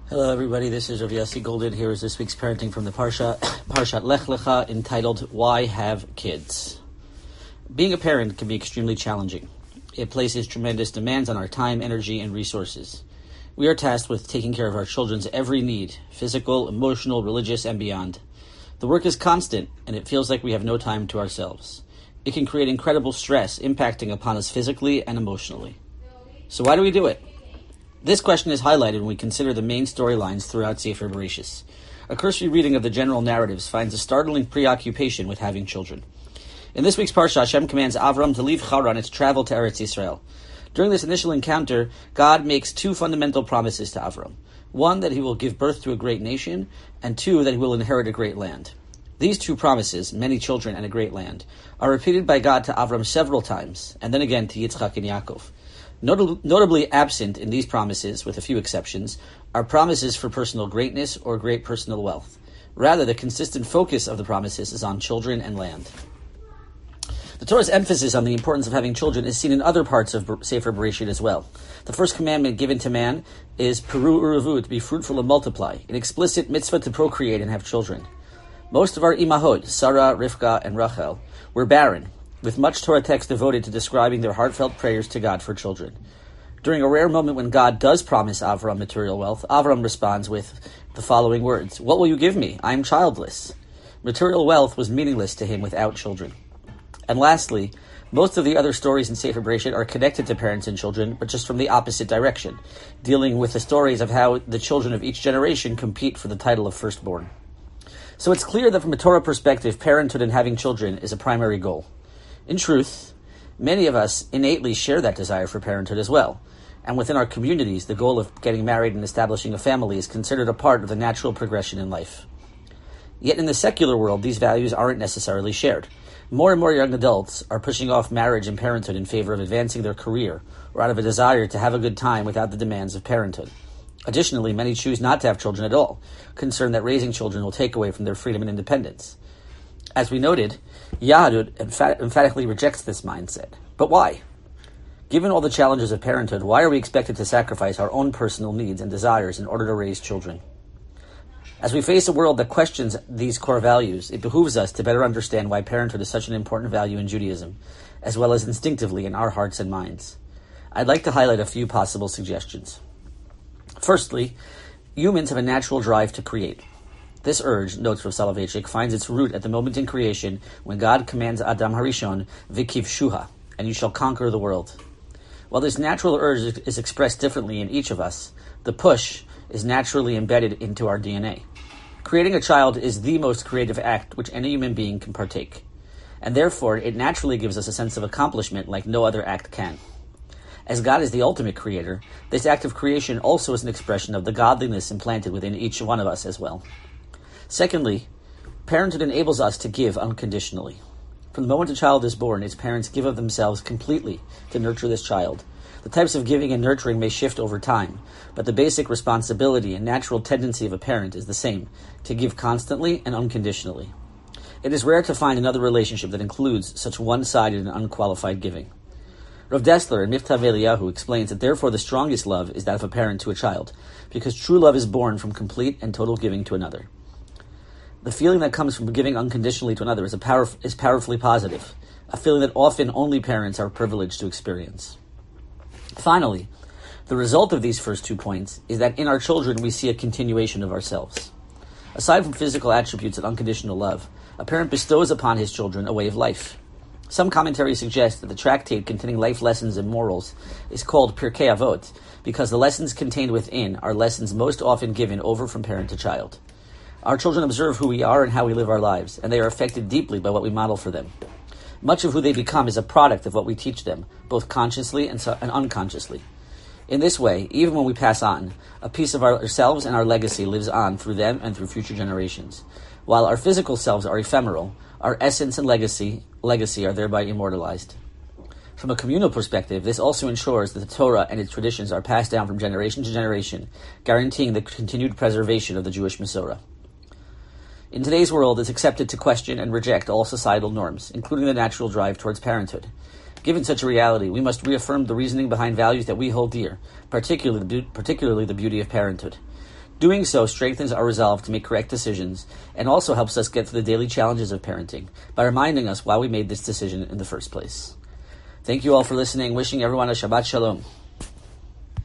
Hello everybody, this is Rav Yossi Golden. Here is this week's parenting from the Parshat Lech Lecha, entitled Why Have Kids? Being a parent can be extremely challenging. It places tremendous demands on our time, energy, and resources. We are tasked with taking care of our children's every need, physical, emotional, religious, and beyond. The work is constant, and it feels like we have no time to ourselves. It can create incredible stress, impacting upon us physically and emotionally. So why do we do it? This question is highlighted when we consider the main storylines throughout Sefer Bereshis. A cursory reading of the general narratives finds a startling preoccupation with having children. In this week's Parsha, Hashem commands Avram to leave Haran and to travel to Eretz Yisrael. During this initial encounter, God makes two fundamental promises to Avram. One, that he will give birth to a great nation, and two, that he will inherit a great land. These two promises, many children and a great land, are repeated by God to Avram several times, and then again to Yitzchak and Yaakov. Notably absent in these promises, with a few exceptions, are promises for personal greatness or great personal wealth. Rather, the consistent focus of the promises is on children and land. The Torah's emphasis on the importance of having children is seen in other parts of Sefer Bereshit as well. The first commandment given to man is Peru Uruvu, to be fruitful and multiply, an explicit mitzvah to procreate and have children. Most of our imahot, Sarah, Rivka, and Rachel, were barren, with much Torah text devoted to describing their heartfelt prayers to God for children. During a rare moment when God does promise Avram material wealth, Avram responds with the following words: "What will you give me? I am childless." Material wealth was meaningless to him without children. And lastly, most of the other stories in Sefer Bereshit are connected to parents and children, but just from the opposite direction, dealing with the stories of how the children of each generation compete for the title of firstborn. So it's clear that from a Torah perspective, parenthood and having children is a primary goal. In truth, many of us innately share that desire for parenthood as well. And within our communities, the goal of getting married and establishing a family is considered a part of the natural progression in life. Yet in the secular world, these values aren't necessarily shared. More and more young adults are pushing off marriage and parenthood in favor of advancing their career, or out of a desire to have a good time without the demands of parenthood. Additionally, many choose not to have children at all, concerned that raising children will take away from their freedom and independence. As we noted, Yahadut emphatically rejects this mindset. But why? Given all the challenges of parenthood, why are we expected to sacrifice our own personal needs and desires in order to raise children? As we face a world that questions these core values, it behooves us to better understand why parenthood is such an important value in Judaism, as well as instinctively in our hearts and minds. I'd like to highlight a few possible suggestions. Firstly, humans have a natural drive to create. This urge, notes Rav Soloveitchik, finds its root at the moment in creation when God commands Adam Harishon, Vikivshuha, and you shall conquer the world. While this natural urge is expressed differently in each of us, the push is naturally embedded into our DNA. Creating a child is the most creative act which any human being can partake, and therefore it naturally gives us a sense of accomplishment like no other act can. As God is the ultimate creator, this act of creation also is an expression of the godliness implanted within each one of us as well. Secondly, parenthood enables us to give unconditionally. From the moment a child is born, its parents give of themselves completely to nurture this child. The types of giving and nurturing may shift over time, but the basic responsibility and natural tendency of a parent is the same, to give constantly and unconditionally. It is rare to find another relationship that includes such one-sided and unqualified giving. Rav Dessler in Miftah Eliyahu explains that therefore the strongest love is that of a parent to a child, because true love is born from complete and total giving to another. The feeling that comes from giving unconditionally to another is powerfully positive, a feeling that often only parents are privileged to experience. Finally, the result of these first 2 points is that in our children we see a continuation of ourselves. Aside from physical attributes and unconditional love, a parent bestows upon his children a way of life. Some commentaries suggest that the tractate containing life lessons and morals is called Pirkei Avot because the lessons contained within are lessons most often given over from parent to child. Our children observe who we are and how we live our lives, and they are affected deeply by what we model for them. Much of who they become is a product of what we teach them, both consciously and unconsciously. In this way, even when we pass on, a piece of ourselves and our legacy lives on through them and through future generations. While our physical selves are ephemeral, our essence and legacy are thereby immortalized. From a communal perspective, this also ensures that the Torah and its traditions are passed down from generation to generation, guaranteeing the continued preservation of the Jewish Masorah. In today's world, it's accepted to question and reject all societal norms, including the natural drive towards parenthood. Given such a reality, we must reaffirm the reasoning behind values that we hold dear, particularly the beauty of parenthood. Doing so strengthens our resolve to make correct decisions and also helps us get through the daily challenges of parenting by reminding us why we made this decision in the first place. Thank you all for listening. Wishing everyone a Shabbat Shalom.